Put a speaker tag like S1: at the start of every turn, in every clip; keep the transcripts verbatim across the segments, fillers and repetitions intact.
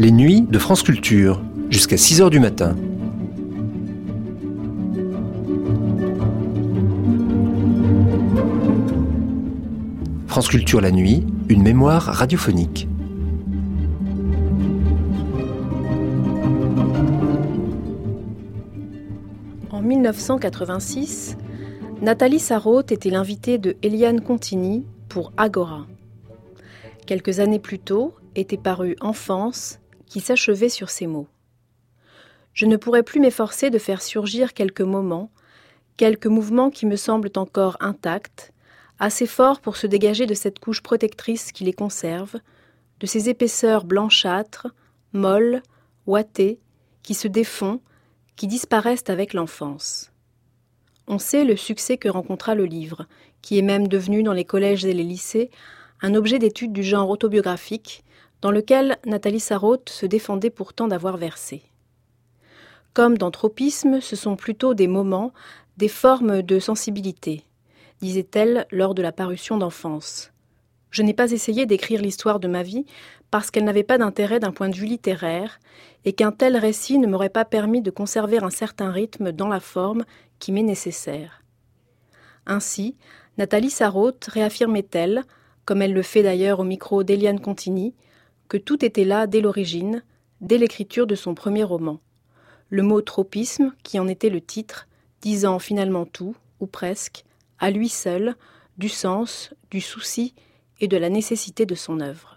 S1: Les nuits de France Culture, jusqu'à six heures du matin. France Culture la nuit, une mémoire radiophonique.
S2: En mille neuf cent quatre-vingt-six, Nathalie Sarraute était l'invitée de Eliane Contini pour Agora. Quelques années plus tôt était paru Enfance, qui s'achevait sur ces mots. Je ne pourrais plus m'efforcer de faire surgir quelques moments, quelques mouvements qui me semblent encore intacts, assez forts pour se dégager de cette couche protectrice qui les conserve, de ces épaisseurs blanchâtres, molles, ouatées, qui se défont, qui disparaissent avec l'enfance. On sait le succès que rencontra le livre, qui est même devenu dans les collèges et les lycées un objet d'étude du genre autobiographique, dans lequel Nathalie Sarraute se défendait pourtant d'avoir versé. Comme dans Tropisme, ce sont plutôt des moments, des formes de sensibilité, disait-elle lors de la parution d'Enfance. Je n'ai pas essayé d'écrire l'histoire de ma vie parce qu'elle n'avait pas d'intérêt d'un point de vue littéraire et qu'un tel récit ne m'aurait pas permis de conserver un certain rythme dans la forme qui m'est nécessaire. Ainsi, Nathalie Sarraute réaffirmait-elle, comme elle le fait d'ailleurs au micro d'Eliane Contini, que tout était là dès l'origine, dès l'écriture de son premier roman. Le mot tropisme, qui en était le titre, disant finalement tout, ou presque, à lui seul, du sens, du souci et de la nécessité de son œuvre.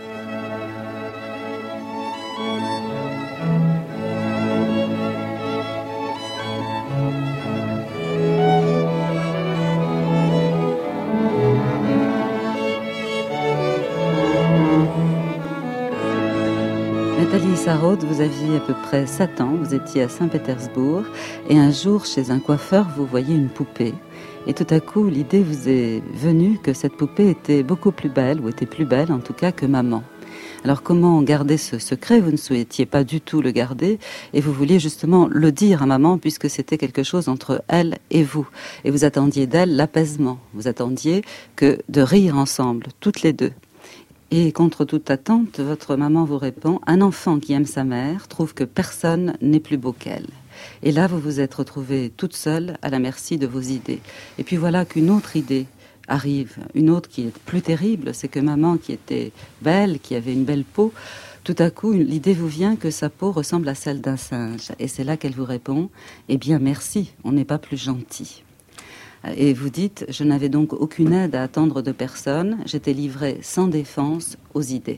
S3: Nathalie Sarraute, vous aviez à peu près sept ans, vous étiez à Saint-Pétersbourg et un jour, chez un coiffeur, vous voyez une poupée. Et tout à coup, l'idée vous est venue que cette poupée était beaucoup plus belle, ou était plus belle en tout cas que maman. Alors comment garder ce secret? Vous ne souhaitiez pas du tout le garder et vous vouliez justement le dire à maman puisque c'était quelque chose entre elle et vous. Et vous attendiez d'elle l'apaisement, vous attendiez que de rire ensemble, toutes les deux. Et contre toute attente, votre maman vous répond « Un enfant qui aime sa mère trouve que personne n'est plus beau qu'elle ». Et là, vous vous êtes retrouvée toute seule à la merci de vos idées. Et puis voilà qu'une autre idée arrive, une autre qui est plus terrible, c'est que maman qui était belle, qui avait une belle peau, tout à coup, l'idée vous vient que sa peau ressemble à celle d'un singe. Et c'est là qu'elle vous répond « Eh bien, merci, on n'est pas plus gentil ». Et vous dites, je n'avais donc aucune aide à attendre de personne, j'étais livrée sans défense aux idées.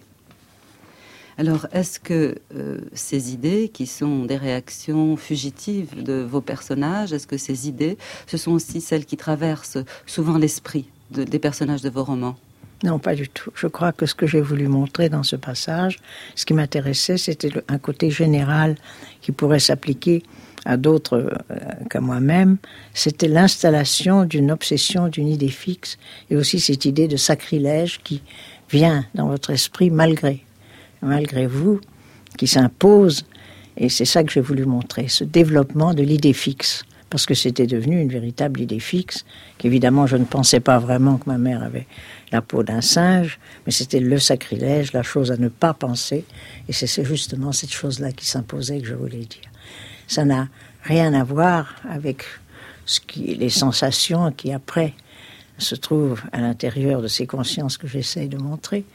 S3: Alors, est-ce que euh, ces idées, qui sont des réactions fugitives de vos personnages, est-ce que ces idées, ce sont aussi celles qui traversent souvent l'esprit de, des personnages de vos romans ?
S4: Non, pas du tout. Je crois que ce que j'ai voulu montrer dans ce passage, ce qui m'intéressait, c'était le, un côté général qui pourrait s'appliquer à d'autres euh, qu'à moi-même, c'était l'installation d'une obsession, d'une idée fixe, et aussi cette idée de sacrilège qui vient dans votre esprit malgré, malgré vous, qui s'impose, et c'est ça que j'ai voulu montrer, ce développement de l'idée fixe, parce que c'était devenu une véritable idée fixe, qu'évidemment je ne pensais pas vraiment que ma mère avait la peau d'un singe, mais c'était le sacrilège, la chose à ne pas penser, et c'est justement cette chose-là qui s'imposait que je voulais dire. Ça n'a rien à voir avec ce qui, les sensations qui, après, se trouvent à l'intérieur de ces consciences que j'essaye de montrer,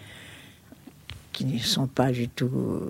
S4: qui ne sont pas du tout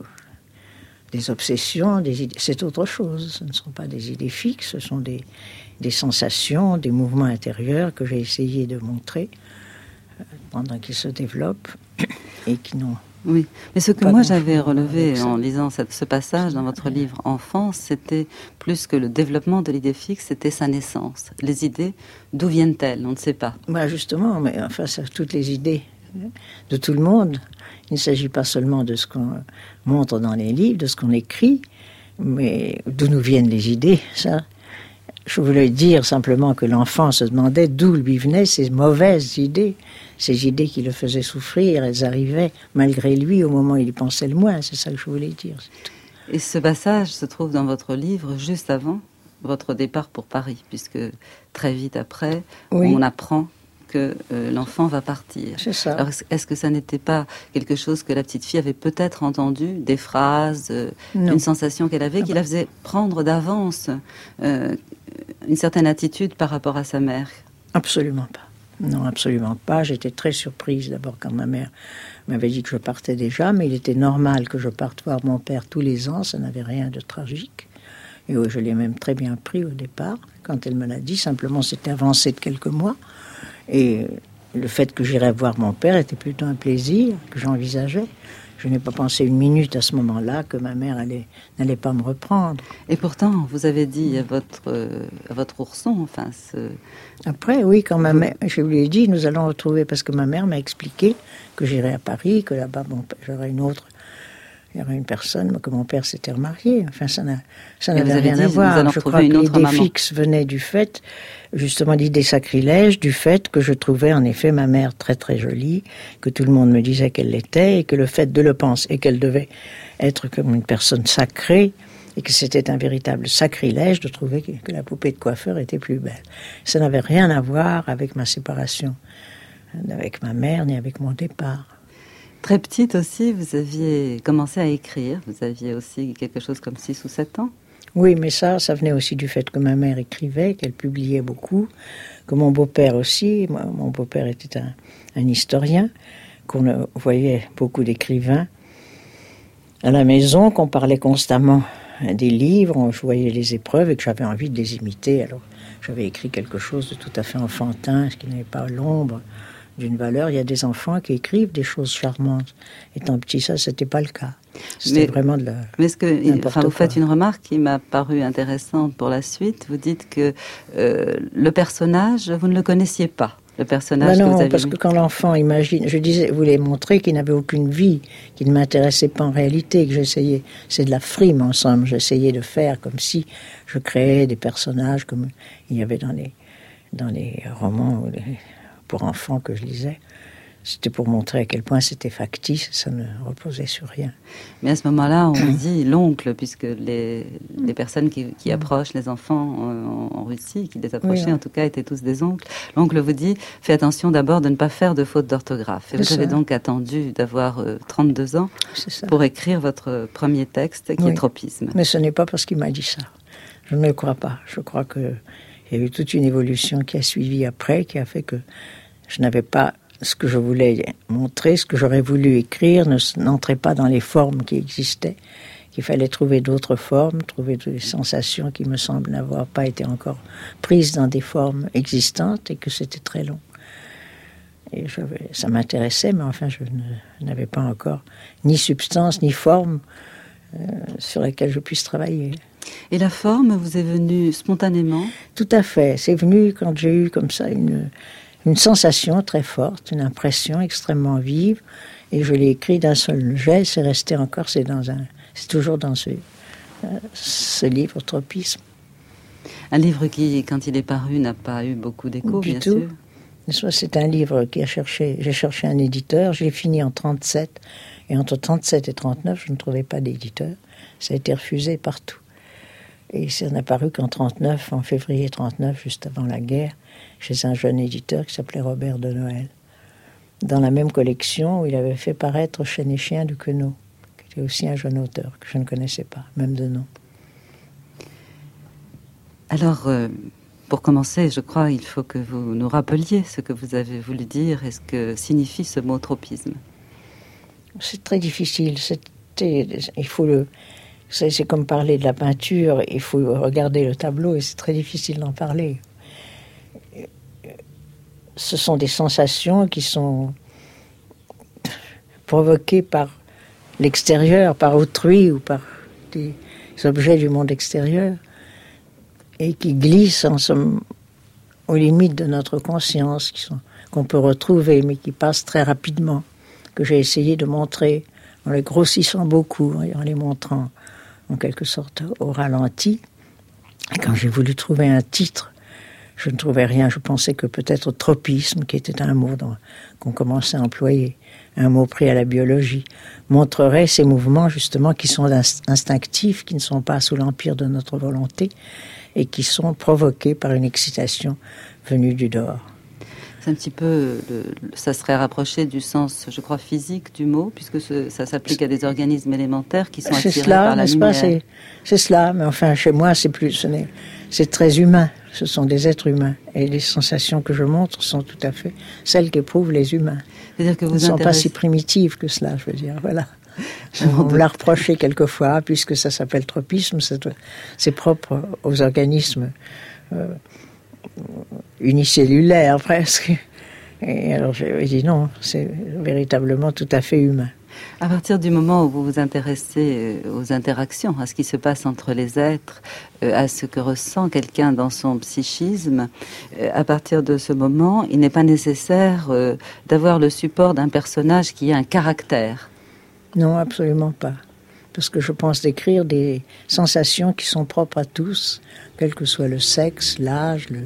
S4: des obsessions, des idées. C'est autre chose. Ce ne sont pas des idées fixes, ce sont des, des sensations, des mouvements intérieurs que j'ai essayé de montrer pendant qu'ils se développent et qui n'ont...
S3: Oui, mais ce que moi j'avais relevé en lisant cette, ce passage dans votre livre Enfance, c'était plus que le développement de l'idée fixe, c'était sa naissance. Les idées, d'où viennent-elles? On ne sait pas.
S4: Bah justement, mais face à toutes les idées de tout le monde, il ne s'agit pas seulement de ce qu'on montre dans les livres, de ce qu'on écrit, mais d'où nous viennent les idées, ça. Je voulais dire simplement que l'enfant se demandait d'où lui venaient ces mauvaises idées, ces idées qui le faisaient souffrir, elles arrivaient malgré lui au moment où il y pensait le moins, c'est ça que je voulais dire.
S3: Et ce passage se trouve dans votre livre juste avant votre départ pour Paris, puisque très vite après, oui. on apprend que euh, l'enfant va partir.
S4: C'est ça.
S3: Alors, est-ce que ça n'était pas quelque chose que la petite fille avait peut-être entendu, des phrases, euh, une sensation qu'elle avait, qui la faisait prendre d'avance euh, une certaine attitude par rapport à sa mère?
S4: Absolument pas. Non, absolument pas. J'étais très surprise d'abord quand ma mère m'avait dit que je partais déjà, mais il était normal que je parte voir mon père tous les ans, ça n'avait rien de tragique. Et oui, je l'ai même très bien pris au départ, quand elle me l'a dit, simplement c'était avancé de quelques mois. Et le fait que j'irais voir mon père était plutôt un plaisir que j'envisageais. Je n'ai pas pensé une minute à ce moment-là que ma mère allait, n'allait pas me reprendre.
S3: Et pourtant, vous avez dit à votre, euh, à votre ourson, enfin... Ce...
S4: Après, oui, quand ma mère, je lui ai dit, nous allons retrouver, parce que ma mère m'a expliqué que j'irais à Paris, que là-bas, bon, j'aurais une autre... Il y aurait une personne, que mon père s'était remarié. Enfin, ça, n'a, ça n'avait rien dit, à voir. Je crois que l'idée fixe venait du fait, justement l'idée sacrilège, du fait que je trouvais en effet ma mère très très jolie, que tout le monde me disait qu'elle l'était, et que le fait de le penser, et qu'elle devait être comme une personne sacrée, et que c'était un véritable sacrilège de trouver que, que la poupée de coiffeur était plus belle. Ça n'avait rien à voir avec ma séparation, avec ma mère, ni avec mon départ.
S3: Très petite aussi, vous aviez commencé à écrire. Vous aviez aussi quelque chose comme six ou sept ans.
S4: Oui, mais ça, ça venait aussi du fait que ma mère écrivait, qu'elle publiait beaucoup, que mon beau-père aussi. Moi, mon beau-père était un, un historien, qu'on voyait beaucoup d'écrivains à la maison, qu'on parlait constamment des livres, je voyais les épreuves et que j'avais envie de les imiter. Alors, j'avais écrit quelque chose de tout à fait enfantin, ce qui n'avait pas l'ombre d'une valeur. Il y a des enfants qui écrivent des choses charmantes. Étant petit, ça, c'était pas le cas. C'était mais, vraiment de la...
S3: Mais est-ce que, enfin, vous faites une remarque qui m'a paru intéressante pour la suite. Vous dites que euh, le personnage, vous ne le connaissiez pas. Le personnage
S4: ben non,
S3: que vous avez
S4: parce
S3: vu.
S4: que quand l'enfant imagine... Je disais, voulais montrer qu'il n'avait aucune vie, qu'il ne m'intéressait pas en réalité, que j'essayais... C'est de la frime, en somme. J'essayais de faire comme si je créais des personnages comme il y avait dans les, dans les romans... Ou les, pour enfants que je lisais, c'était pour montrer à quel point c'était factice, ça ne reposait sur rien.
S3: Mais à ce moment-là, on dit l'oncle, puisque les, les personnes qui, qui approchent les enfants en, en Russie, qui les approchaient oui, en tout cas, étaient tous des oncles. L'oncle vous dit, fais attention d'abord de ne pas faire de faute d'orthographe. Et vous ça. avez donc attendu d'avoir euh, trente-deux ans pour écrire votre premier texte, qui oui. est Tropisme.
S4: Mais ce n'est pas parce qu'il m'a dit ça. Je ne le crois pas. Je crois que il y a eu toute une évolution qui a suivi après, qui a fait que je n'avais pas ce que je voulais montrer, ce que j'aurais voulu écrire, ne, n'entrait pas dans les formes qui existaient, qu'il fallait trouver d'autres formes, trouver des sensations qui me semblent n'avoir pas été encore prises dans des formes existantes et que c'était très long. Et je, ça m'intéressait, mais enfin, je ne, n'avais pas encore ni substance, ni forme euh, sur laquelle je puisse travailler.
S3: Et la forme vous est venue spontanément ?
S4: Tout à fait. C'est venu quand j'ai eu comme ça une, une sensation très forte, une impression extrêmement vive. Et je l'ai écrit d'un seul jet. C'est resté encore, c'est, dans un, c'est toujours dans ce, ce livre, Tropisme.
S3: Un livre qui, quand il est paru, n'a pas eu beaucoup d'écho,
S4: du
S3: bien
S4: tout.
S3: sûr.
S4: C'est un livre qui a cherché, j'ai cherché un éditeur. Je l'ai fini en trente-sept. Et entre trente-sept et trente-neuf, je ne trouvais pas d'éditeur. Ça a été refusé partout. Et ça n'a paru qu'en trente-neuf, en février trente-neuf, juste avant la guerre, chez un jeune éditeur qui s'appelait Robert de Noël. Dans la même collection où il avait fait paraître Chien et Chien du Queneau, qui était aussi un jeune auteur que je ne connaissais pas, même de nom.
S3: Alors, euh, pour commencer, je crois qu'il faut que vous nous rappeliez ce que vous avez voulu dire et ce que signifie ce mot tropisme.
S4: C'est très difficile. C'était, il faut le... C'est, c'est comme parler de la peinture, il faut regarder le tableau et c'est très difficile d'en parler. Ce sont des sensations qui sont provoquées par l'extérieur, par autrui ou par des objets du monde extérieur et qui glissent en somme aux limites de notre conscience, qui sont, qu'on peut retrouver mais qui passent très rapidement, que j'ai essayé de montrer en les grossissant beaucoup, en les montrant en quelque sorte au ralenti. Et quand j'ai voulu trouver un titre, je ne trouvais rien. Je pensais que peut-être tropisme, qui était un mot dans, qu'on commençait à employer, un mot pris à la biologie, montrerait ces mouvements justement qui sont instinctifs, qui ne sont pas sous l'empire de notre volonté et qui sont provoqués par une excitation venue du dehors.
S3: C'est un petit peu, le, ça serait rapproché du sens, je crois, physique du mot, puisque ce, ça s'applique à des organismes élémentaires qui sont attirés
S4: c'est cela,
S3: par la
S4: n'est-ce
S3: lumière.
S4: Pas, c'est, c'est cela, mais enfin, chez moi, c'est plus, ce n'est, c'est très humain. Ce sont des êtres humains. Et les sensations que je montre sont tout à fait celles qu'éprouvent les humains.
S3: C'est-à-dire que vous
S4: Elles ne sont
S3: intéresse...
S4: pas si primitives que cela, je veux dire, voilà. On me l'a reproché quelquefois, puisque ça s'appelle tropisme, c'est, c'est propre aux organismes euh, unicellulaires, presque. Et alors j'ai dit non, c'est véritablement tout à fait humain.
S3: À partir du moment où vous vous intéressez aux interactions, à ce qui se passe entre les êtres, à ce que ressent quelqu'un dans son psychisme, à partir de ce moment, il n'est pas nécessaire d'avoir le support d'un personnage qui a un caractère.
S4: Non, absolument pas. Parce que je pense décrire des sensations qui sont propres à tous, quel que soit le sexe, l'âge, le...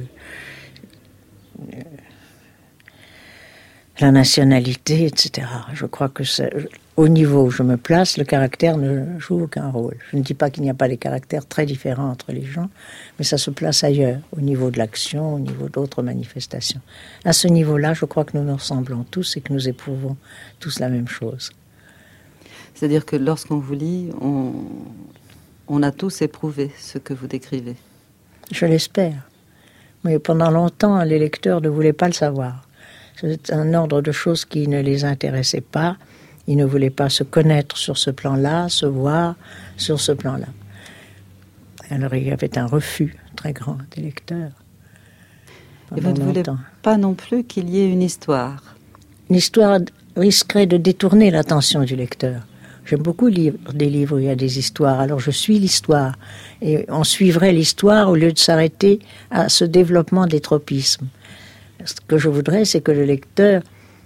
S4: la nationalité, et cetera. Je crois que c'est, au niveau où je me place, le caractère ne joue aucun rôle. Je ne dis pas qu'il n'y a pas des caractères très différents entre les gens, mais ça se place ailleurs, au niveau de l'action, au niveau d'autres manifestations. À ce niveau-là, je crois que nous nous ressemblons tous et que nous éprouvons tous la même chose.
S3: C'est-à-dire que lorsqu'on vous lit, on, on a tous éprouvé ce que vous décrivez.
S4: Je l'espère. Mais pendant longtemps, les lecteurs ne voulaient pas le savoir. C'est un ordre de choses qui ne les intéressait pas. Ils ne voulaient pas se connaître sur ce plan-là, se voir sur ce plan-là. Alors il y avait un refus très grand des lecteurs.
S3: Et vous ne voulez pas non plus qu'il y ait une histoire.
S4: Une histoire risquerait de détourner l'attention du lecteur. J'aime beaucoup lire des livres où il y a des histoires, alors je suis l'histoire. Et on suivrait l'histoire au lieu de s'arrêter à ce développement des tropismes. Ce que je voudrais, c'est que le lecteur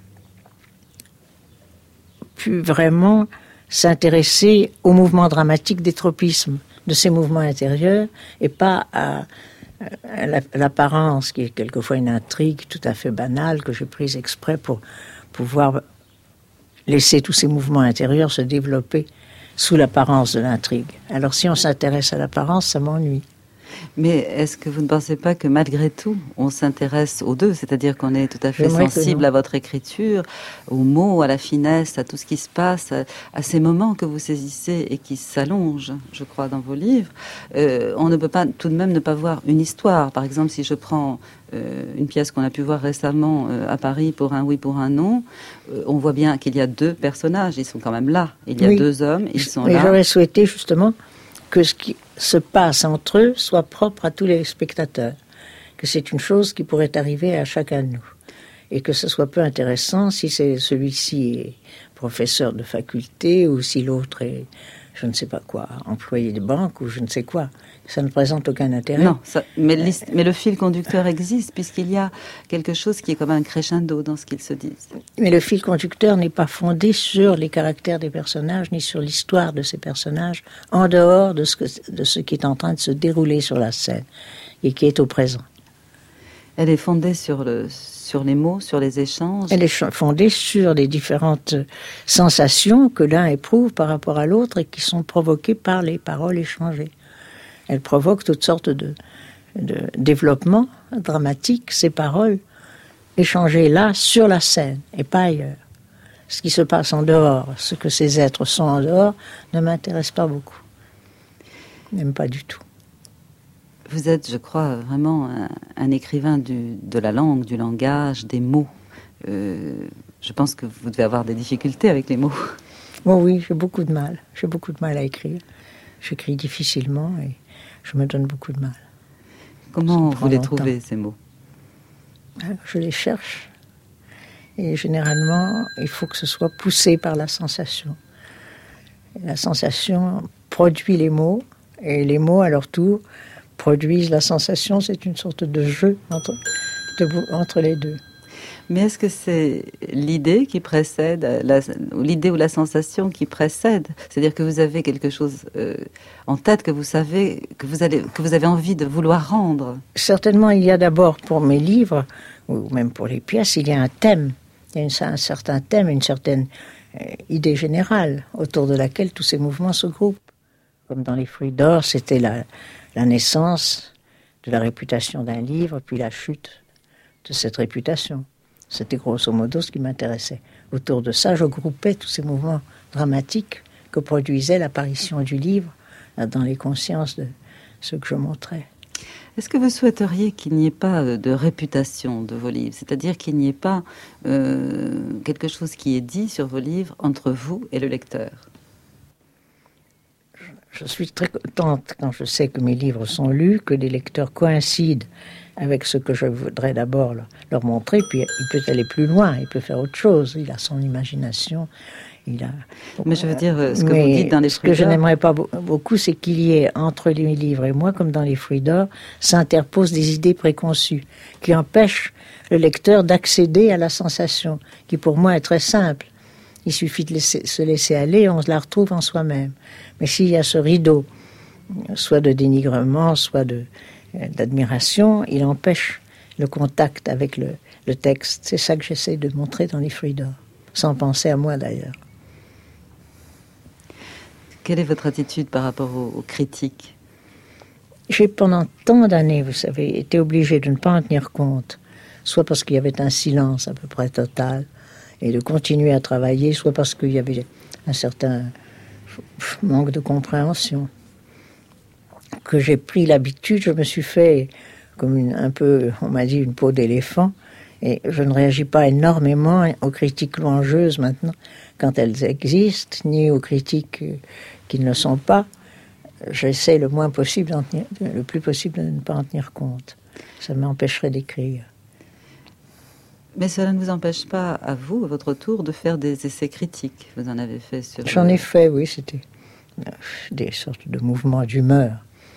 S4: puisse vraiment s'intéresser au mouvement dramatique des tropismes, de ces mouvements intérieurs, et pas à, à l'apparence, qui est quelquefois une intrigue tout à fait banale, que j'ai prise exprès pour pouvoir laisser tous ces mouvements intérieurs se développer sous l'apparence de l'intrigue. Alors si on s'intéresse à l'apparence, ça m'ennuie.
S3: Mais est-ce que vous ne pensez pas que malgré tout, on s'intéresse aux deux, c'est-à-dire qu'on est tout à fait
S4: J'aimerais
S3: sensible à votre écriture, aux mots, à la finesse, à tout ce qui se passe, à, à ces moments que vous saisissez et qui s'allongent, je crois, dans vos livres. Euh, on ne peut pas tout de même ne pas voir une histoire. Par exemple, si je prends euh, une pièce qu'on a pu voir récemment euh, à Paris, Pour un oui, pour un non, euh, on voit bien qu'il y a deux personnages, ils sont quand même là. Il y a
S4: oui.
S3: deux hommes, ils sont
S4: Mais
S3: là.
S4: j'aurais souhaité justement que ce qui se passe entre eux soit propre à tous les spectateurs, que c'est une chose qui pourrait arriver à chacun de nous, et que ce soit peu intéressant si c'est celui-ci est professeur de faculté ou si l'autre est, je ne sais pas quoi, employé de banque ou je ne sais quoi. Ça ne présente aucun intérêt.
S3: Non, ça, mais, mais le fil conducteur existe puisqu'il y a quelque chose qui est comme un crescendo dans ce qu'ils se disent.
S4: Mais le fil conducteur n'est pas fondé sur les caractères des personnages ni sur l'histoire de ces personnages, en dehors de ce, que, de ce qui est en train de se dérouler sur la scène et qui est au présent.
S3: Elle est fondée sur, le, sur les mots, sur les échanges.
S4: Elle est fondée sur les différentes sensations que l'un éprouve par rapport à l'autre et qui sont provoquées par les paroles échangées. Elle provoque toutes sortes de, de développements dramatiques, ces paroles échangées là, sur la scène, et pas ailleurs. Ce qui se passe en dehors, ce que ces êtres sont en dehors, ne m'intéresse pas beaucoup. Même pas du tout.
S3: Vous êtes, je crois, vraiment un, un écrivain du, de la langue, du langage, des mots. Euh, je pense que vous devez avoir des difficultés avec les mots.
S4: Bon, oui, j'ai beaucoup de mal. J'ai beaucoup de mal à écrire. J'écris difficilement et je me donne beaucoup de mal.
S3: Comment vous les trouvez, ces mots ?
S4: Je les cherche. Et généralement, il faut que ce soit poussé par la sensation. Et la sensation produit les mots, et les mots, à leur tour, produisent la sensation. C'est une sorte de jeu entre, de, entre les deux.
S3: Mais est-ce que c'est l'idée qui précède, la, l'idée ou la sensation qui précède ? C'est-à-dire que vous avez quelque chose euh, en tête que vous savez, que vous, allez, que vous avez envie de vouloir rendre ?
S4: Certainement, il y a d'abord pour mes livres, ou même pour les pièces, il y a un thème. Il y a une, un certain thème, une certaine euh, idée générale autour de laquelle tous ces mouvements se groupent. Comme dans Les Fruits d'or, c'était la, la naissance de la réputation d'un livre, puis la chute de cette réputation. C'était grosso modo ce qui m'intéressait. Autour de ça, je groupais tous ces mouvements dramatiques que produisait l'apparition du livre dans les consciences de ceux que je montrais.
S3: Est-ce que vous souhaiteriez qu'il n'y ait pas de réputation de vos livres, c'est-à-dire qu'il n'y ait pas euh, quelque chose qui est dit sur vos livres entre vous et le lecteur ?
S4: Je suis très contente quand je sais que mes livres sont lus, que les lecteurs coïncident avec ce que je voudrais d'abord leur montrer, puis il peut aller plus loin, il peut faire autre chose, il a son imagination, il a...
S3: Mais je veux dire, ce que
S4: Mais
S3: vous dites dans les
S4: ce
S3: Fruits
S4: que je
S3: d'or...
S4: n'aimerais pas beaucoup, c'est qu'il y ait, entre les livres et moi, comme dans les Fruits d'or, s'interposent des idées préconçues, qui empêchent le lecteur d'accéder à la sensation, qui pour moi est très simple. Il suffit de laisser, se laisser aller, on la retrouve en soi-même. Mais s'il y a ce rideau, soit de dénigrement, soit de, d'admiration, il empêche le contact avec le, le texte. C'est ça que j'essaie de montrer dans les Fruits d'or, sans penser à moi d'ailleurs.
S3: Quelle est votre attitude par rapport aux, aux critiques ?
S4: J'ai pendant tant d'années, vous savez, été obligée de ne pas en tenir compte, soit parce qu'il y avait un silence à peu près total, et de continuer à travailler, soit parce qu'il y avait un certain manque de compréhension, que j'ai pris l'habitude, je me suis fait comme une, un peu, on m'a dit, une peau d'éléphant, et je ne réagis pas énormément aux critiques louangeuses maintenant, quand elles existent, ni aux critiques qui ne le sont pas. J'essaie le moins possible, d'en tenir, le plus possible de ne pas en tenir compte. Ça m'empêcherait d'écrire.
S3: Mais cela ne vous empêche pas, à vous, à votre tour, de faire des essais critiques. Vous en avez fait sur...
S4: J'en ai fait, oui, c'était des sortes de mouvements d'humeur.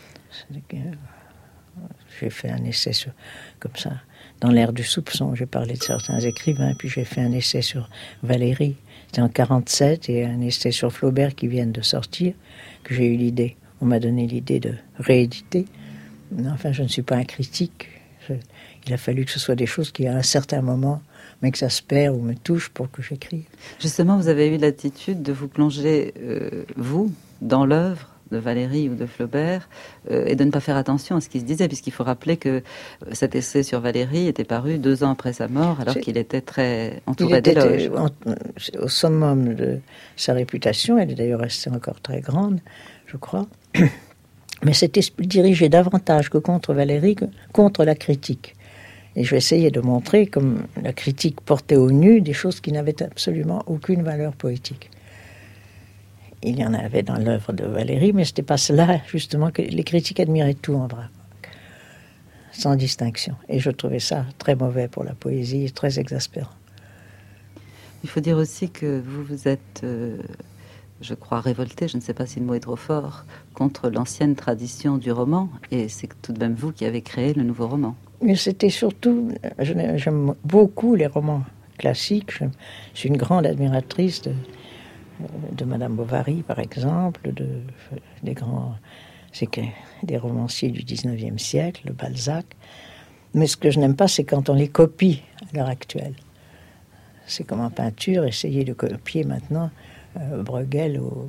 S4: J'ai fait un essai sur, comme ça, dans l'ère du soupçon. J'ai parlé de certains écrivains, puis j'ai fait un essai sur Valéry. C'était en quarante-sept, et un essai sur Flaubert qui viennent de sortir, que j'ai eu l'idée. On m'a donné l'idée de rééditer. Enfin, je ne suis pas un critique. Je, il a fallu que ce soit des choses qui, à un certain moment, m'exaspèrent ou me touchent pour que j'écrive.
S3: Justement, vous avez eu l'attitude de vous plonger, euh, vous, dans l'œuvre de Valéry ou de Flaubert, euh, et de ne pas faire attention à ce qui se disait, puisqu'il faut rappeler que cet essai sur Valéry était paru deux ans après sa mort, alors C'est... qu'il était très entouré d'éloges.
S4: Au summum de sa réputation, elle est d'ailleurs restée encore très grande, je crois. Mais c'était dirigé davantage que contre Valéry, que contre la critique. Et je vais essayer de montrer, comme la critique portait au nu, des choses qui n'avaient absolument aucune valeur poétique. Il y en avait dans l'œuvre de Valéry, mais ce n'était pas cela, justement, que les critiques admiraient tout en vrai, sans distinction. Et je trouvais ça très mauvais pour la poésie, très exaspérant.
S3: Il faut dire aussi que vous vous êtes... Euh... je crois, révolté, je ne sais pas si le mot est trop fort, contre l'ancienne tradition du roman. Et c'est tout de même vous qui avez créé le nouveau roman. Mais
S4: c'était surtout... J'aime beaucoup les romans classiques. Je suis une grande admiratrice de, de Madame Bovary, par exemple, de, des grands... C'est que des romanciers du dix-neuvième siècle, le Balzac. Mais ce que je n'aime pas, c'est quand on les copie à l'heure actuelle. C'est comme en peinture, essayer de copier maintenant... Euh, Bruegel ou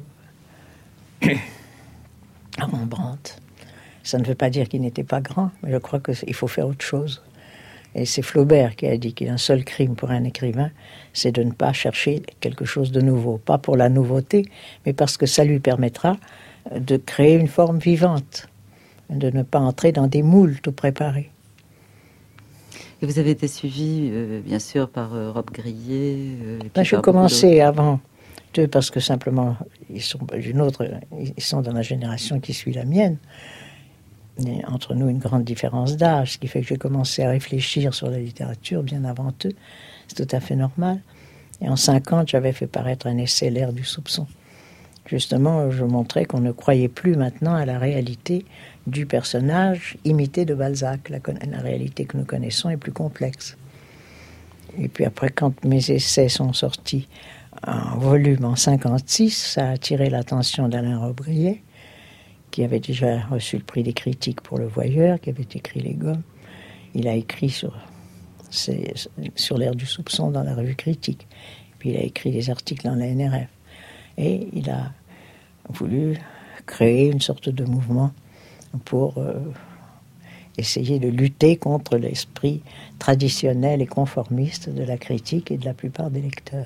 S4: Rembrandt. Ça ne veut pas dire qu'il n'était pas grand, mais je crois qu'il faut faire autre chose. Et c'est Flaubert qui a dit qu'il y a un seul crime pour un écrivain, c'est de ne pas chercher quelque chose de nouveau. Pas pour la nouveauté, mais parce que ça lui permettra de créer une forme vivante, de ne pas entrer dans des moules tout préparés.
S3: Et vous avez été suivi, euh, bien sûr, par euh, Rob Grillet. Euh,
S4: ben, je commençais avant. Parce que simplement, ils sont d'une autre, ils sont dans la génération qui suit la mienne. Il y a entre nous une grande différence d'âge, ce qui fait que j'ai commencé à réfléchir sur la littérature bien avant eux. C'est tout à fait normal. Et en cinquante, j'avais fait paraître un essai, L'ère du soupçon. Justement, je montrais qu'on ne croyait plus maintenant à la réalité du personnage imité de Balzac. La, la réalité que nous connaissons est plus complexe. Et puis après, quand mes essais sont sortis en volume en cinquante-six, ça a attiré l'attention d'Alain Robbe-Grillet, qui avait déjà reçu le prix des critiques pour Le Voyeur, qui avait écrit Les Gommes. Il a écrit sur, ses, sur l'ère du soupçon dans la revue Critique. Puis il a écrit des articles dans la N R F. Et il a voulu créer une sorte de mouvement pour euh, essayer de lutter contre l'esprit traditionnel et conformiste de la critique et de la plupart des lecteurs.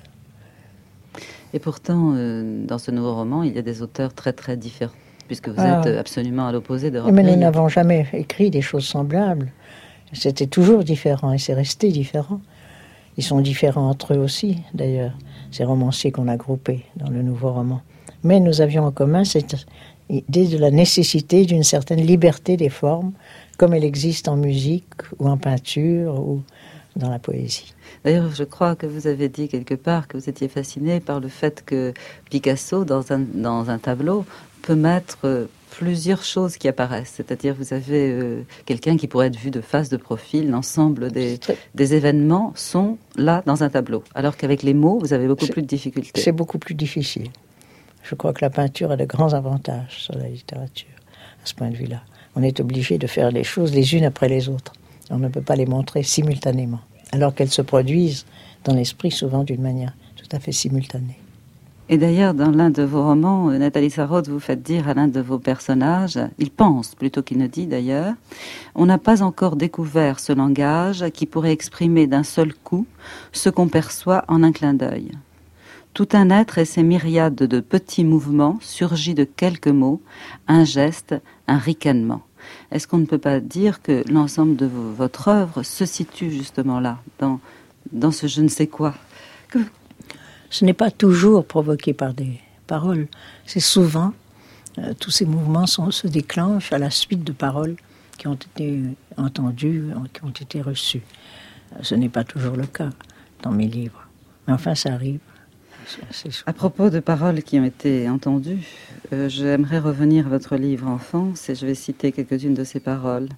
S3: Et pourtant, euh, dans ce nouveau roman, il y a des auteurs très très différents, puisque vous
S4: ah.
S3: êtes absolument à l'opposé de Recueil.
S4: Mais nous n'avons jamais écrit des choses semblables. C'était toujours différent et c'est resté différent. Ils sont différents entre eux aussi, d'ailleurs, ces romanciers qu'on a groupés dans le nouveau roman. Mais nous avions en commun cette idée de la nécessité d'une certaine liberté des formes, comme elle existe en musique ou en peinture ou dans la poésie.
S3: D'ailleurs, je crois que vous avez dit quelque part que vous étiez fasciné par le fait que Picasso, dans un, dans un tableau, peut mettre plusieurs choses qui apparaissent. C'est-à-dire, vous avez euh, quelqu'un qui pourrait être vu de face, de profil. L'ensemble des, très... des événements sont là dans un tableau. Alors qu'avec les mots, vous avez beaucoup
S4: c'est,
S3: plus de difficultés.
S4: C'est beaucoup plus difficile. Je crois que la peinture a de grands avantages sur la littérature, à ce point de vue-là. On est obligé de faire les choses les unes après les autres. On ne peut pas les montrer simultanément, alors qu'elles se produisent dans l'esprit souvent d'une manière tout à fait simultanée.
S3: Et d'ailleurs, dans l'un de vos romans, Nathalie Sarraute, vous faites dire à l'un de vos personnages, il pense plutôt qu'il ne dit d'ailleurs, on n'a pas encore découvert ce langage qui pourrait exprimer d'un seul coup ce qu'on perçoit en un clin d'œil. Tout un être et ses myriades de petits mouvements surgit de quelques mots, un geste, un ricanement. Est-ce qu'on ne peut pas dire que l'ensemble de v- votre œuvre se situe justement là, dans, dans ce je ne sais quoi que...
S4: Ce n'est pas toujours provoqué par des paroles. C'est souvent, euh, tous ces mouvements sont, se déclenchent à la suite de paroles qui ont été entendues, qui ont été reçues. Ce n'est pas toujours le cas dans mes livres. Mais enfin, ça arrive.
S3: À propos de paroles qui ont été entendues, euh, j'aimerais revenir à votre livre Enfance et je vais citer quelques-unes de ces paroles.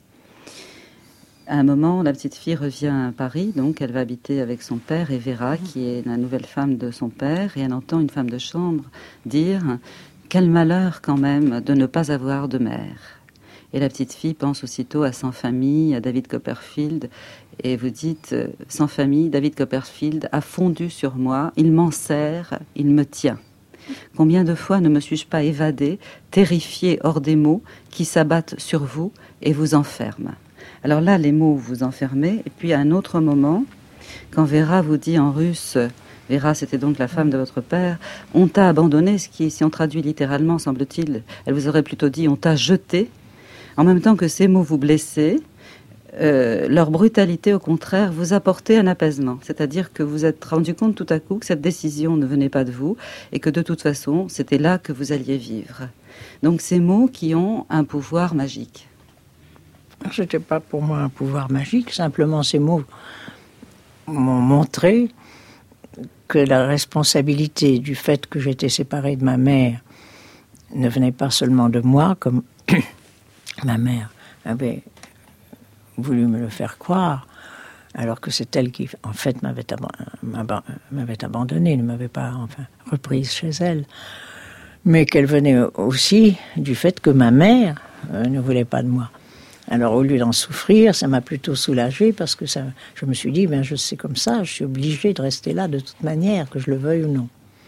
S3: À un moment, la petite fille revient à Paris, donc elle va habiter avec son père et Vera, qui est la nouvelle femme de son père, et elle entend une femme de chambre dire « Quel malheur quand même de ne pas avoir de mère !» Et la petite fille pense aussitôt à Sans famille, à David Copperfield, et vous dites « Sans famille, David Copperfield a fondu sur moi, il m'en sert, il me tient. Combien de fois ne me suis-je pas évadée, terrifiée hors des mots qui s'abattent sur vous et vous enferment ?» Alors là, les mots vous enfermez, et puis à un autre moment, quand Vera vous dit en russe, Vera c'était donc la femme de votre père, on t'a abandonné, ce qui, si on traduit littéralement, semble-t-il, elle vous aurait plutôt dit on t'a jeté, en même temps que ces mots vous blessaient, euh, leur brutalité au contraire vous apportait un apaisement, c'est-à-dire que vous vous êtes rendu compte tout à coup que cette décision ne venait pas de vous, et que de toute façon, c'était là que vous alliez vivre. Donc ces mots qui ont un pouvoir magique.
S4: Ce n'était pas pour moi un pouvoir magique, simplement ces mots m'ont montré que la responsabilité du fait que j'étais séparée de ma mère ne venait pas seulement de moi, comme ma mère avait voulu me le faire croire, alors que c'est elle qui, en fait, m'avait, ab- m'avait abandonnée, ne m'avait pas enfin reprise chez elle, mais qu'elle venait aussi du fait que ma mère euh, ne voulait pas de moi. Alors, au lieu d'en souffrir, ça m'a plutôt soulagée parce que ça, je me suis dit, ben, je sais comme ça, je suis obligée de rester là de toute manière, que je le veuille ou non.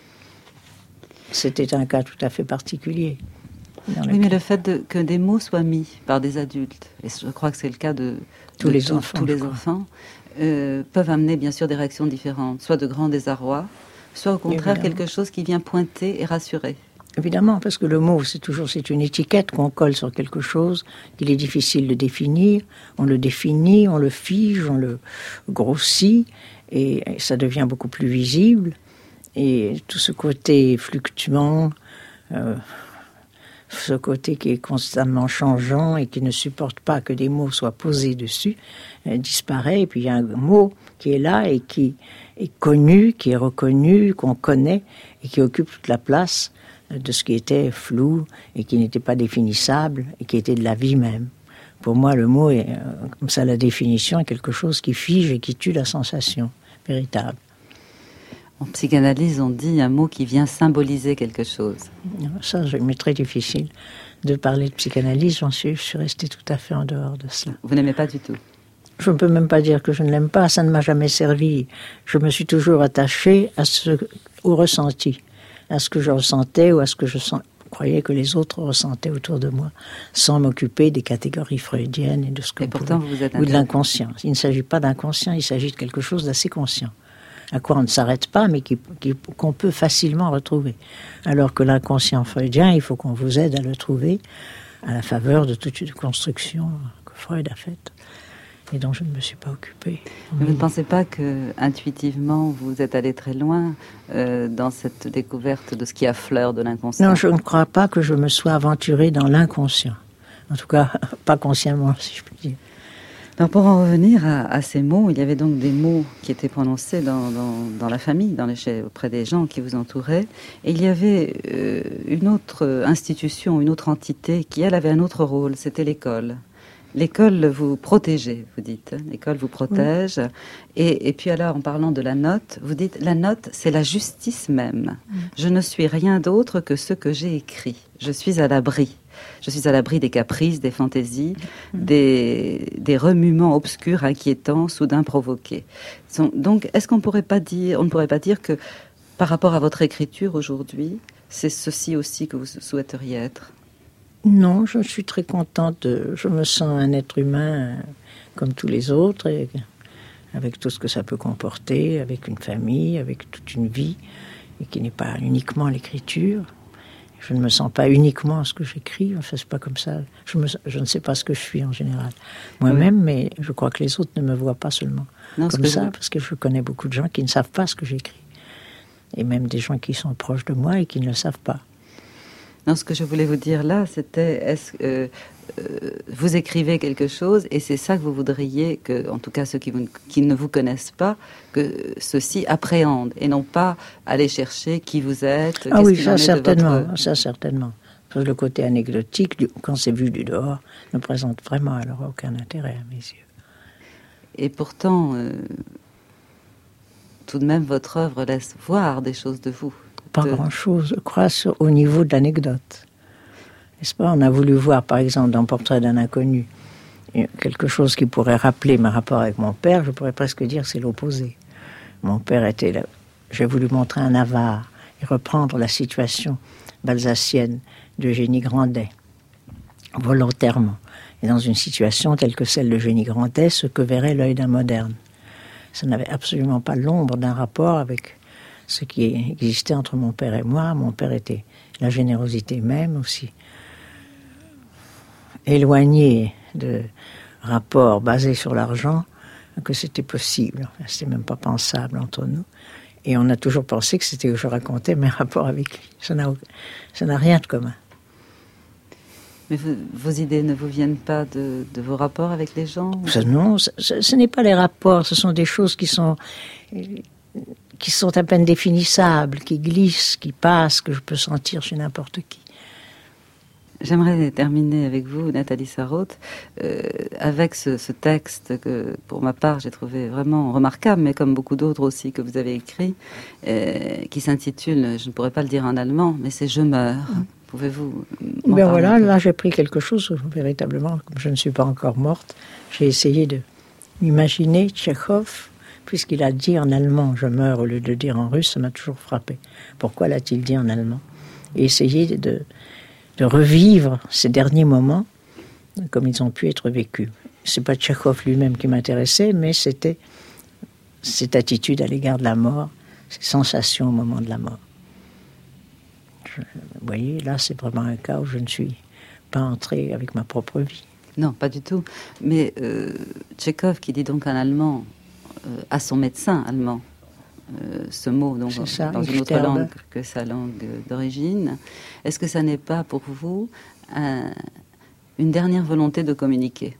S4: C'était un cas tout à fait particulier.
S3: Oui, mais le fait de, que des mots soient mis par des adultes, et je crois que c'est le cas de
S4: tous
S3: de
S4: les
S3: tout,
S4: enfants,
S3: tous les enfants euh, peuvent amener bien sûr des réactions différentes, soit de grand désarroi, soit au contraire Évidemment. quelque chose qui vient pointer et rassurer.
S4: Évidemment, parce que le mot, c'est toujours c'est une étiquette qu'on colle sur quelque chose qu'il est difficile de définir. On le définit, on le fige, on le grossit, et ça devient beaucoup plus visible. Et tout ce côté fluctuant, euh, ce côté qui est constamment changeant et qui ne supporte pas que des mots soient posés dessus, euh, disparaît. Et puis il y a un mot qui est là et qui est connu, qui est reconnu, qu'on connaît et qui occupe toute la place de ce qui était flou et qui n'était pas définissable et qui était de la vie même. Pour moi, le mot est, euh, comme ça, la définition est quelque chose qui fige et qui tue la sensation véritable.
S3: En psychanalyse, on dit un mot qui vient symboliser quelque chose.
S4: Ça, c'est très difficile de parler de psychanalyse. J'en suis, je suis restée tout à fait en dehors de cela.
S3: Vous n'aimez pas du tout?
S4: Je ne peux même pas dire que je ne l'aime pas. Ça ne m'a jamais servi. Je me suis toujours attachée à ce, au ressenti, à ce que je ressentais ou à ce que je sens, croyais que les autres ressentaient autour de moi, sans m'occuper des catégories freudiennes et de ce qu'on
S3: pourtant,
S4: pouvait,
S3: vous êtes
S4: ou de l'inconscient. Il ne s'agit pas d'inconscient, il s'agit de quelque chose d'assez conscient, à quoi on ne s'arrête pas, mais qui, qui, qu'on peut facilement retrouver. Alors que l'inconscient freudien, il faut qu'on vous aide à le trouver à la faveur de toute une construction que Freud a faite et dont je ne me suis pas occupée.
S3: Mais vous ne pensez pas que intuitivement vous êtes allé très loin euh, dans cette découverte de ce qui affleure de l'inconscient?
S4: Non, je ne crois pas que je me sois aventurée dans l'inconscient. En tout cas, pas consciemment, si je puis dire.
S3: Donc pour en revenir à, à ces mots, il y avait donc des mots qui étaient prononcés dans, dans, dans la famille, dans les, auprès des gens qui vous entouraient. Et il y avait euh, une autre institution, une autre entité qui, elle, avait un autre rôle, c'était l'école. L'école vous protégeait, vous dites. L'école vous protège. Oui. Et, et puis alors, en parlant de la note, vous dites, la note, c'est la justice même. Mm. Je ne suis rien d'autre que ce que j'ai écrit. Je suis à l'abri. Je suis à l'abri des caprices, des fantaisies, mm. des, des remuements obscurs, inquiétants, soudain provoqués. Donc, est-ce qu'on pourrait pas dire, on ne pourrait pas dire que, par rapport à votre écriture aujourd'hui, c'est ceci aussi que vous souhaiteriez être?
S4: Non, je suis très contente. De, je me sens un être humain comme tous les autres, et avec tout ce que ça peut comporter, avec une famille, avec toute une vie, et qui n'est pas uniquement l'écriture. Je ne me sens pas uniquement ce que j'écris. Enfin, c'est pas comme ça. Je, me, je ne sais pas ce que je suis en général moi-même, oui. Mais je crois que les autres ne me voient pas seulement non, comme ça, je... parce que je connais beaucoup de gens qui ne savent pas ce que j'écris, et même des gens qui sont proches de moi et qui ne le savent pas.
S3: Non, ce que je voulais vous dire là, c'était, est-ce que euh, euh, vous écrivez quelque chose et c'est ça que vous voudriez que, en tout cas ceux qui, vous, qui ne vous connaissent pas, que ceux-ci appréhendent et non pas aller chercher qui vous êtes.
S4: Ah oui, ça certainement, votre... ça certainement. Le côté anecdotique, quand c'est vu du dehors, ne présente vraiment alors aucun intérêt à mes yeux.
S3: Et pourtant, euh, tout de même, votre œuvre laisse voir des choses de vous.
S4: Pas de... grand-chose, je crois, sur, au niveau de l'anecdote. N'est-ce pas? On a voulu voir, par exemple, dans Portrait d'un inconnu, quelque chose qui pourrait rappeler mon rapport avec mon père. Je pourrais presque dire que c'est l'opposé. Mon père était là. J'ai voulu montrer un avare et reprendre la situation balsacienne d'Eugénie Grandet, volontairement. Et dans une situation telle que celle d'Eugénie Grandet, ce que verrait l'œil d'un moderne. Ça n'avait absolument pas l'ombre d'un rapport avec ce qui existait entre mon père et moi. Mon père était la générosité même aussi, éloigné de rapports basés sur l'argent, que c'était possible. C'était même pas pensable entre nous. Et on a toujours pensé que c'était que je racontais mes rapports avec lui. Ça n'a, ça n'a rien de commun.
S3: Mais vous, vos idées ne vous viennent pas de, de vos rapports avec les gens?
S4: Ça, non, ce, ce n'est pas les rapports, ce sont des choses qui sont... qui sont à peine définissables, qui glissent, qui passent, que je peux sentir chez n'importe qui.
S3: J'aimerais terminer avec vous, Nathalie Sarraute, euh, avec ce, ce texte que, pour ma part, j'ai trouvé vraiment remarquable, mais comme beaucoup d'autres aussi que vous avez écrits, euh, qui s'intitule, je ne pourrais pas le dire en allemand, mais c'est « Je meurs mmh. ». Pouvez-vous m'en
S4: Ben voilà, là j'ai pris quelque chose, véritablement, comme je ne suis pas encore morte, j'ai essayé de m'imaginer Tchekhov, puisqu'il a dit en allemand « je meurs » au lieu de dire en russe, ça m'a toujours frappé. Pourquoi l'a-t-il dit en allemand? Et essayer de, de revivre ces derniers moments comme ils ont pu être vécus. C'est pas Tchekhov lui-même qui m'intéressait, mais c'était cette attitude à l'égard de la mort, ces sensations au moment de la mort. Je, vous voyez, là c'est vraiment un cas où je ne suis pas entrée avec ma propre vie.
S3: Non, pas du tout. Mais euh, Tchekhov qui dit donc en allemand Euh, à son médecin allemand, euh, ce mot donc,
S4: ça,
S3: dans une autre langue que sa langue d'origine. Est-ce que ça n'est pas pour vous un, une dernière volonté de communiquer?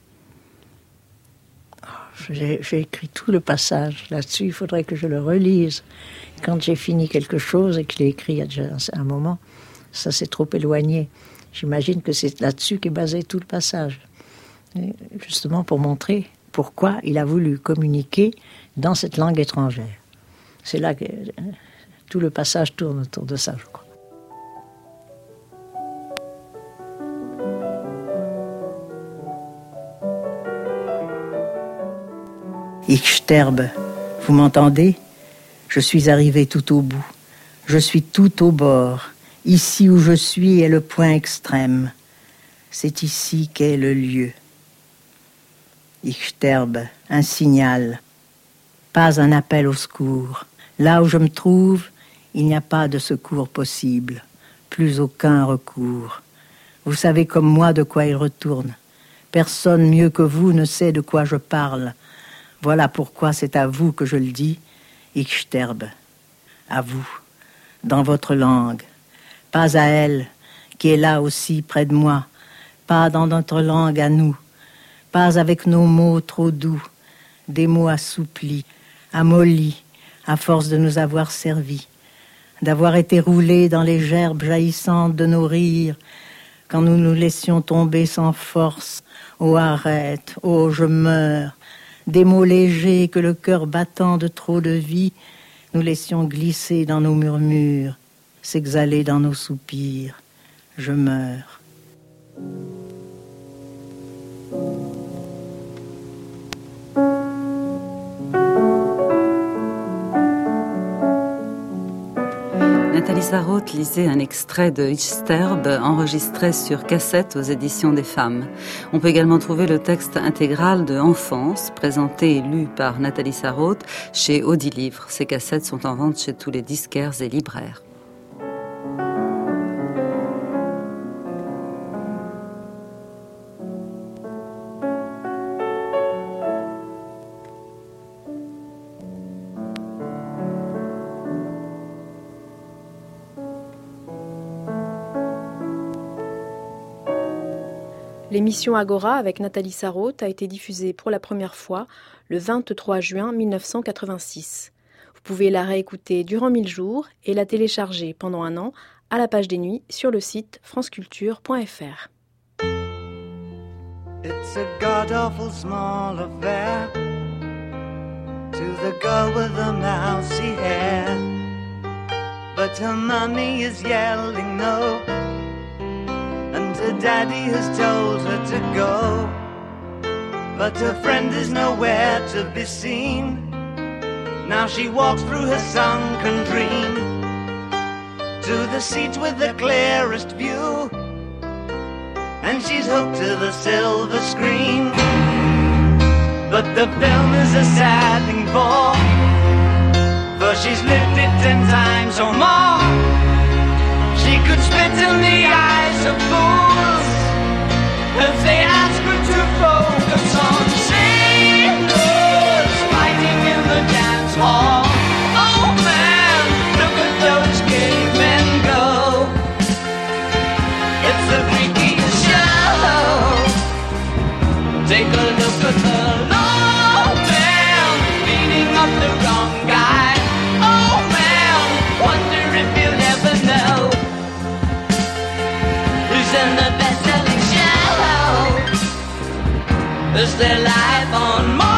S4: J'ai, j'ai écrit tout le passage là-dessus, il faudrait que je le relise. Quand j'ai fini quelque chose et que je l'ai écrit il y a déjà un moment, ça s'est trop éloigné. J'imagine que c'est là-dessus qu'est basé tout le passage. Et justement pour montrer pourquoi il a voulu communiquer dans cette langue étrangère. C'est là que tout le passage tourne autour de ça, je crois. Ich sterbe. Vous m'entendez? Je suis arrivé tout au bout. Je suis tout au bord. Ici où je suis est le point extrême. C'est ici qu'est le lieu. Ich sterbe, un signal. Pas un appel au secours. Là où je me trouve, il n'y a pas de secours possible. Plus aucun recours. Vous savez comme moi de quoi il retourne. Personne mieux que vous ne sait de quoi je parle. Voilà pourquoi c'est à vous que je le dis. Ich sterbe. À vous, dans votre langue. Pas à elle, qui est là aussi près de moi. Pas dans notre langue à nous. Pas avec nos mots trop doux. Des mots assouplis, amollis, à force de nous avoir servis. D'avoir été roulés dans les gerbes jaillissantes de nos rires, quand nous nous laissions tomber sans force. Oh arrête, oh je meurs. Des mots légers que le cœur battant de trop de vie, nous laissions glisser dans nos murmures, s'exhaler dans nos soupirs. Je meurs.
S3: Nathalie Sarraute lisait un extrait de Ich sterbe enregistré sur cassette aux éditions des Femmes. On peut également trouver le texte intégral de Enfance, présenté et lu par Nathalie Sarraute chez Audilivre. Ces cassettes sont en vente chez tous les disquaires et libraires.
S2: L'émission Agora avec Nathalie Sarraute a été diffusée pour la première fois le vingt-trois juin mille neuf cent quatre-vingt-six. Vous pouvez la réécouter durant mille jours et la télécharger pendant un an à la page des nuits sur le site franceculture point f r.
S5: It's a god-awful small affair to the girl with the mousy hair, but her mummy is yelling no, and her daddy has told her to go, but her friend is nowhere to be seen. Now she walks through her sunken dream to the seat with the clearest view, and she's hooked to the silver screen. But the film is a sad thing for, for she's lived it ten times or more. She could spit in the eyes of fools if they ask her to focus on sailors fighting in the dance hall. Oh man, look at those gay men go. It's the freakiest show. Take a look at the low man beating up the wrong guy. Oh man, wonder if you'll ever know who's in the best-selling show. Is their life on Mars?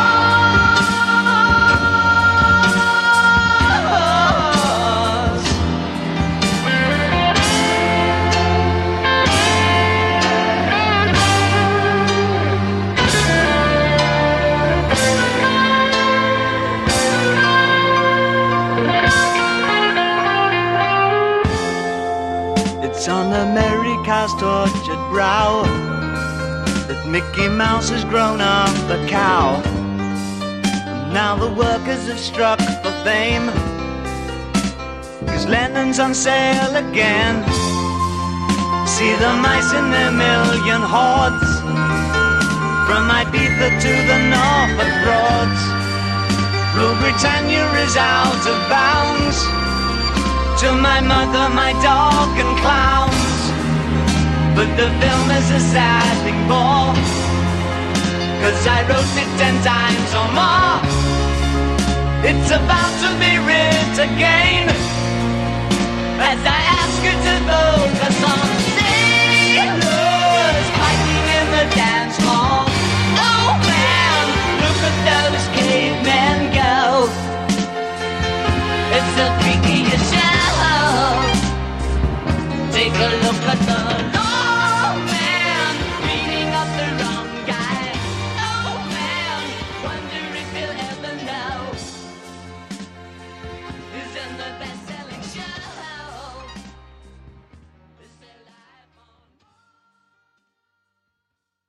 S5: It's on America's tortured brow that Mickey Mouse has grown up a cow. And now the workers have struck for fame, 'cause Lennon's on sale again. See the mice in their million hordes, from Ibiza to the Norfolk Broads. Rule Britannia is out of bounds, to my mother, my dog and clowns. But the film is a sad thing for, 'cause I wrote it ten times or more. It's about to be writ again, as I ask you to vote.